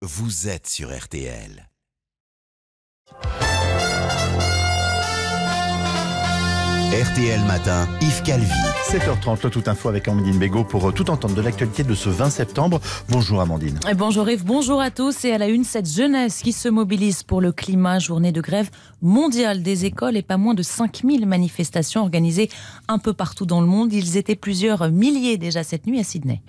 vous êtes sur RTL. RTL Matin, Yves Calvi. 7h30, le Tout Info avec Amandine Bégaud pour tout entendre de l'actualité de ce 20 septembre. Bonjour Amandine. Bonjour Yves, bonjour à tous. Et à la une, cette jeunesse qui se mobilise pour le climat. Journée de grève mondiale des écoles et pas moins de 5000 manifestations organisées un peu partout dans le monde. Ils étaient plusieurs milliers déjà cette nuit à Sydney.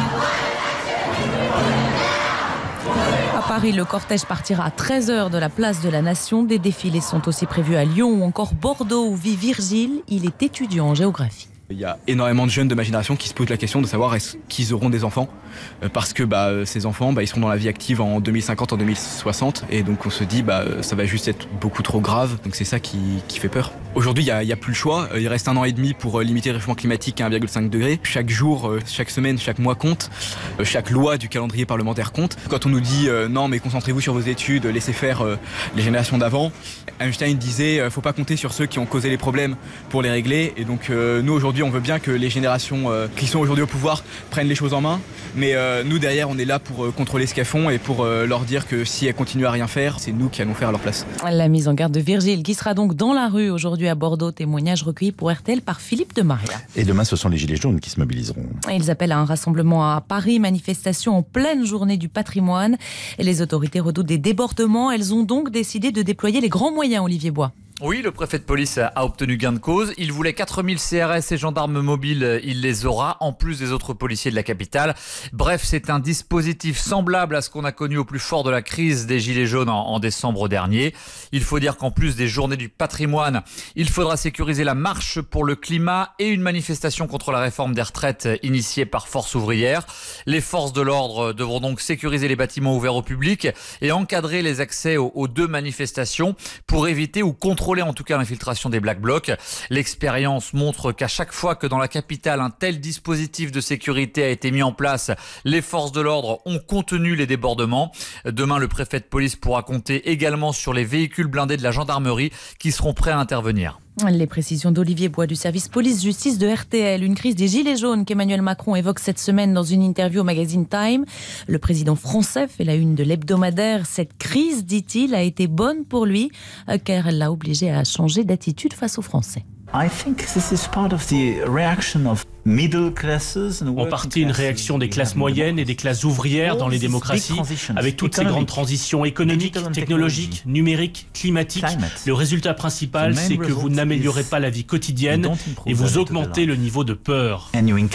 À Paris, le cortège partira à 13h de la place de la Nation. Des défilés sont aussi prévus à Lyon ou encore Bordeaux où vit Virgile. Il est étudiant en géographie. Il y a énormément de jeunes de ma génération qui se posent la question de savoir est-ce qu'ils auront des enfants parce que ces enfants ils seront dans la vie active en 2050, en 2060 et donc on se dit ça va juste être beaucoup trop grave, donc c'est ça qui fait peur. Aujourd'hui il y a plus le choix, il reste 1 an et demi pour limiter le réchauffement climatique à 1,5 degré. Chaque jour, chaque semaine, chaque mois compte, chaque loi du calendrier parlementaire compte. Quand on nous dit non mais concentrez-vous sur vos études, laissez faire les générations d'avant, Einstein disait faut pas compter sur ceux qui ont causé les problèmes pour les régler, et donc nous aujourd'hui on veut bien que les générations qui sont aujourd'hui au pouvoir prennent les choses en main, mais nous derrière on est là pour contrôler ce qu'elles font et pour leur dire que si elles continuent à rien faire, c'est nous qui allons faire à leur place. La mise en garde de Virgile qui sera donc dans la rue aujourd'hui à Bordeaux, témoignage recueilli pour RTL par Philippe de Maria. Et demain ce sont les Gilets jaunes qui se mobiliseront. Ils appellent à un rassemblement à Paris, manifestation en pleine journée du patrimoine. Et les autorités redoutent des débordements, elles ont donc décidé de déployer les grands moyens, Olivier Bois. Oui, le préfet de police a obtenu gain de cause. Il voulait 4000 CRS et gendarmes mobiles, il les aura, en plus des autres policiers de la capitale. Bref, c'est un dispositif semblable à ce qu'on a connu au plus fort de la crise des Gilets jaunes en décembre dernier. Il faut dire qu'en plus des journées du patrimoine, il faudra sécuriser la marche pour le climat et une manifestation contre la réforme des retraites initiée par Force ouvrière. Les forces de l'ordre devront donc sécuriser les bâtiments ouverts au public et encadrer les accès aux 2 manifestations pour éviter ou contrôler en tout cas l'infiltration des Black Blocs. L'expérience montre qu'à chaque fois que dans la capitale un tel dispositif de sécurité a été mis en place, les forces de l'ordre ont contenu les débordements. Demain, le préfet de police pourra compter également sur les véhicules blindés de la gendarmerie qui seront prêts à intervenir. Les précisions d'Olivier Bois du service police-justice de RTL. Une crise des Gilets jaunes qu'Emmanuel Macron évoque cette semaine dans une interview au magazine Time. Le président français fait la une de l'hebdomadaire. Cette crise, dit-il, a été bonne pour lui car elle l'a obligé à changer d'attitude face aux Français. En partie une réaction des classes moyennes et des classes ouvrières dans les démocraties, avec toutes ces grandes transitions économiques, technologiques, numériques, climatiques. Le résultat principal, c'est que vous n'améliorez pas la vie quotidienne et vous augmentez le niveau de peur.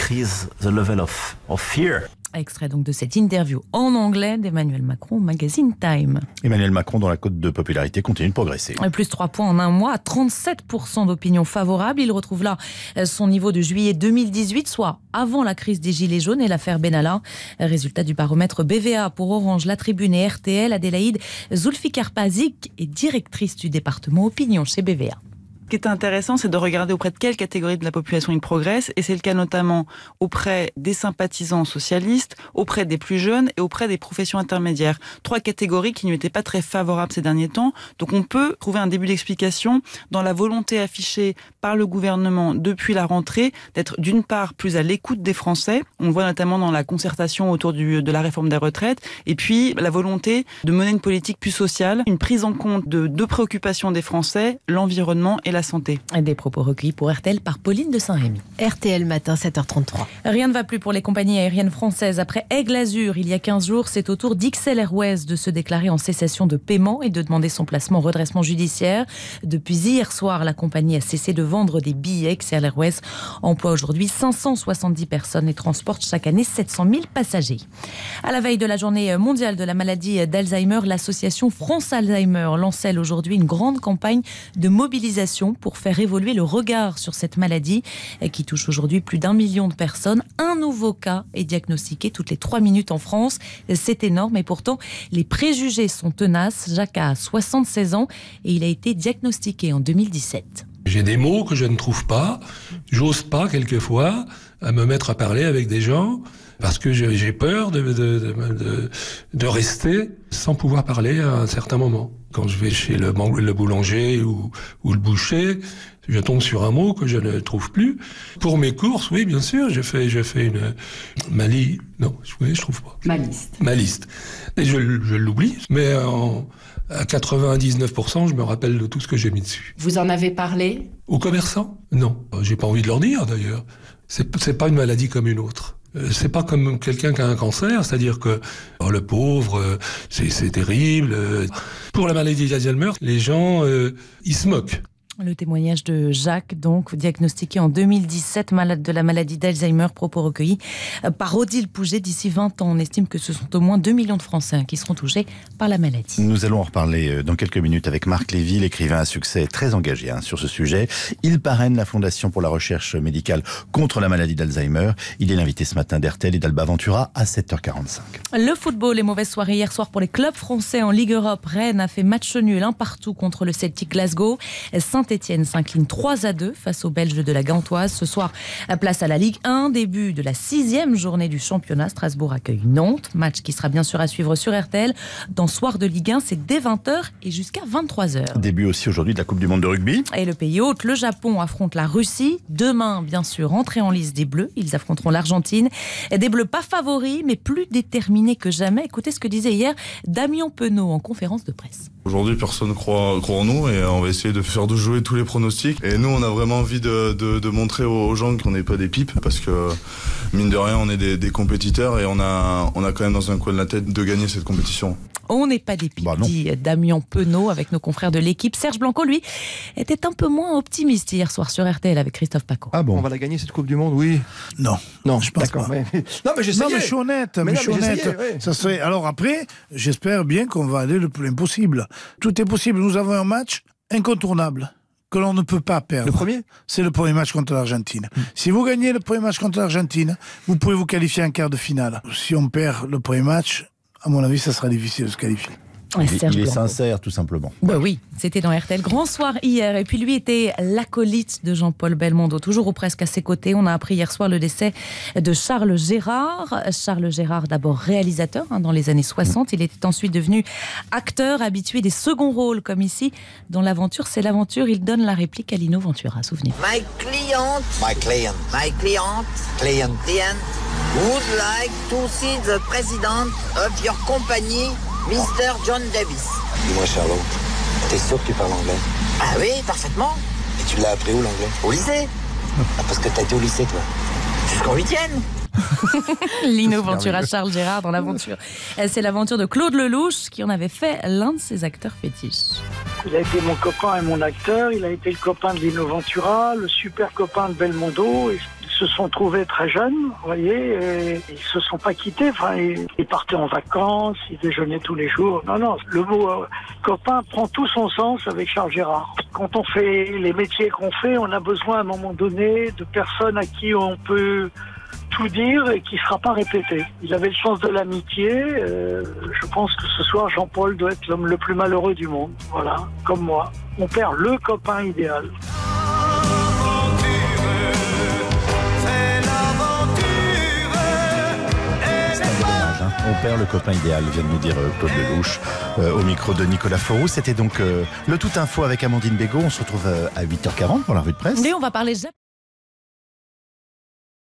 Extrait donc de cette interview en anglais d'Emmanuel Macron au magazine Time. Emmanuel Macron, dont la cote de popularité continue de progresser. Plus 3 points en un mois, 37% d'opinion favorable. Il retrouve là son niveau de juillet 2018, soit avant la crise des Gilets jaunes et l'affaire Benalla. Résultat du baromètre BVA pour Orange, La Tribune et RTL. Adélaïde Zulfikar-Pazik est directrice du département opinion chez BVA. Ce qui est intéressant, c'est de regarder auprès de quelle catégorie de la population il progresse, et c'est le cas notamment auprès des sympathisants socialistes, auprès des plus jeunes et auprès des professions intermédiaires. 3 catégories qui ne lui étaient pas très favorables ces derniers temps. Donc on peut trouver un début d'explication dans la volonté affichée par le gouvernement depuis la rentrée d'être d'une part plus à l'écoute des Français. On le voit notamment dans la concertation autour de la réforme des retraites, et puis la volonté de mener une politique plus sociale, une prise en compte de 2 préoccupations des Français, l'environnement et la santé. Des propos recueillis pour RTL par Pauline de Saint-Rémy. RTL matin, 7h33. Rien ne va plus pour les compagnies aériennes françaises. Après Aigle Azur, il y a 15 jours, c'est au tour d'XL Airways de se déclarer en cessation de paiement et de demander son placement en redressement judiciaire. Depuis hier soir, la compagnie a cessé de vendre des billets. XL Airways emploie aujourd'hui 570 personnes et transporte chaque année 700 000 passagers. À la veille de la journée mondiale de la maladie d'Alzheimer, l'association France Alzheimer lance elle aujourd'hui une grande campagne de mobilisation pour faire évoluer le regard sur cette maladie qui touche aujourd'hui plus d'1 million de personnes. Un nouveau cas est diagnostiqué toutes les 3 minutes en France. C'est énorme et pourtant les préjugés sont tenaces. Jacques a 76 ans et il a été diagnostiqué en 2017. J'ai des mots que je ne trouve pas. J'ose pas quelquefois à me mettre à parler avec des gens parce que j'ai peur de rester sans pouvoir parler à un certain moment. Quand je vais chez le boulanger ou le boucher, je tombe sur un mot que je ne trouve plus. Pour mes courses, oui, bien sûr, je fais une Mali. Non, je trouve pas. Ma liste. Et je l'oublie, mais à 99%, je me rappelle de tout ce que j'ai mis dessus. Vous en avez parlé ? Aux commerçants ? Non. J'ai pas envie de leur dire, d'ailleurs. C'est pas une maladie comme une autre. C'est pas comme quelqu'un qui a un cancer, c'est-à-dire que le pauvre, c'est terrible. Pour la maladie d'Alzheimer, les gens, ils se moquent. Le témoignage de Jacques, donc diagnostiqué en 2017, malade de la maladie d'Alzheimer, propos recueillis par Odile Pouget. D'ici 20 ans, on estime que ce sont au moins 2 millions de Français qui seront touchés par la maladie. Nous allons en reparler dans quelques minutes avec Marc Lévy, l'écrivain à succès très engagé sur ce sujet. Il parraine la Fondation pour la recherche médicale contre la maladie d'Alzheimer. Il est l'invité ce matin d'RTL et d'Alba Ventura à 7h45. Le football, les mauvaises soirées hier soir pour les clubs français en Ligue Europe. Rennes a fait match nul, 1-1 contre le Celtic Glasgow. Saint-Etienne s'incline 3-2 face aux Belges de la Gantoise. Ce soir, place à la Ligue 1, début de la 6e journée du championnat. Strasbourg accueille Nantes, match qui sera bien sûr à suivre sur RTL. Dans Soir de Ligue 1, c'est dès 20h et jusqu'à 23h. Début aussi aujourd'hui de la Coupe du Monde de rugby. Et le pays hôte, le Japon, affronte la Russie. Demain, bien sûr, entrée en lice des Bleus. Ils affronteront l'Argentine. Des Bleus pas favoris, mais plus déterminés que jamais. Écoutez ce que disait hier Damien Penaud en conférence de presse. Aujourd'hui, personne croit en nous et on va essayer de faire jouer tous les pronostics. Et nous, on a vraiment envie de montrer aux gens qu'on n'est pas des pipes parce que, mine de rien, on est des compétiteurs et on a quand même dans un coin de la tête de gagner cette compétition. On n'est pas des pipes, dit Damien Penaud avec nos confrères de l'équipe. Serge Blanco, lui, était un peu moins optimiste hier soir sur RTL avec Christophe Paco. Ah bon ? On va la gagner cette Coupe du Monde, oui. Non, je pense pas. Mais... Non, mais j'essayais. Non, mais je suis honnête. Ouais. Ça serait... Alors après, j'espère bien qu'on va aller le plus impossible. Tout est possible. Nous avons un match incontournable que l'on ne peut pas perdre. Le premier ? C'est le premier match contre l'Argentine. Si vous gagnez le premier match contre l'Argentine, vous pouvez vous qualifier en quart de finale. Si on perd le premier match, à mon avis, ça sera difficile de se qualifier. Il est sincère, tout simplement. Oui, c'était dans RTL. Grand soir hier. Et puis lui était l'acolyte de Jean-Paul Belmondo, toujours ou presque à ses côtés. On a appris hier soir le décès de Charles Gérard. Charles Gérard, d'abord réalisateur dans les années 60. Il était ensuite devenu acteur, habitué des seconds rôles, comme ici. Dans L'aventure, c'est l'aventure. Il donne la réplique à Lino Ventura, souvenez-vous. My client would like to see the president of your company, Mr. John Davis. Dis-moi, Charlot, t'es sûr que tu parles anglais ? Ah oui, parfaitement. Et tu l'as appris où, l'anglais ? Au lycée. Parce que t'as été au lycée, toi ? Jusqu'en 8e. Lino Ventura, Charles Gérard dans L'aventure. C'est l'aventure de Claude Lelouch qui en avait fait l'un de ses acteurs fétiches. Il a été mon copain et mon acteur, il a été le copain de Lino Ventura, le super copain de Belmondo. Ils se sont trouvés très jeunes, vous voyez, et ils se sont pas quittés. Enfin, ils partaient en vacances, ils déjeunaient tous les jours. Non, le mot copain prend tout son sens avec Charles Gérard. Quand on fait les métiers qu'on fait, on a besoin à un moment donné de personnes à qui on peut tout dire et qui ne sera pas répété. Il avait le sens de l'amitié. Je pense que ce soir, Jean-Paul doit être l'homme le plus malheureux du monde. Voilà, comme moi. On perd le copain idéal. On perd le copain idéal, vient de nous dire Claude Lelouch au micro de Nicolas Fourou. C'était donc le Tout Info avec Amandine Bégaud. On se retrouve à 8h40 pour la revue de presse. Et on va parler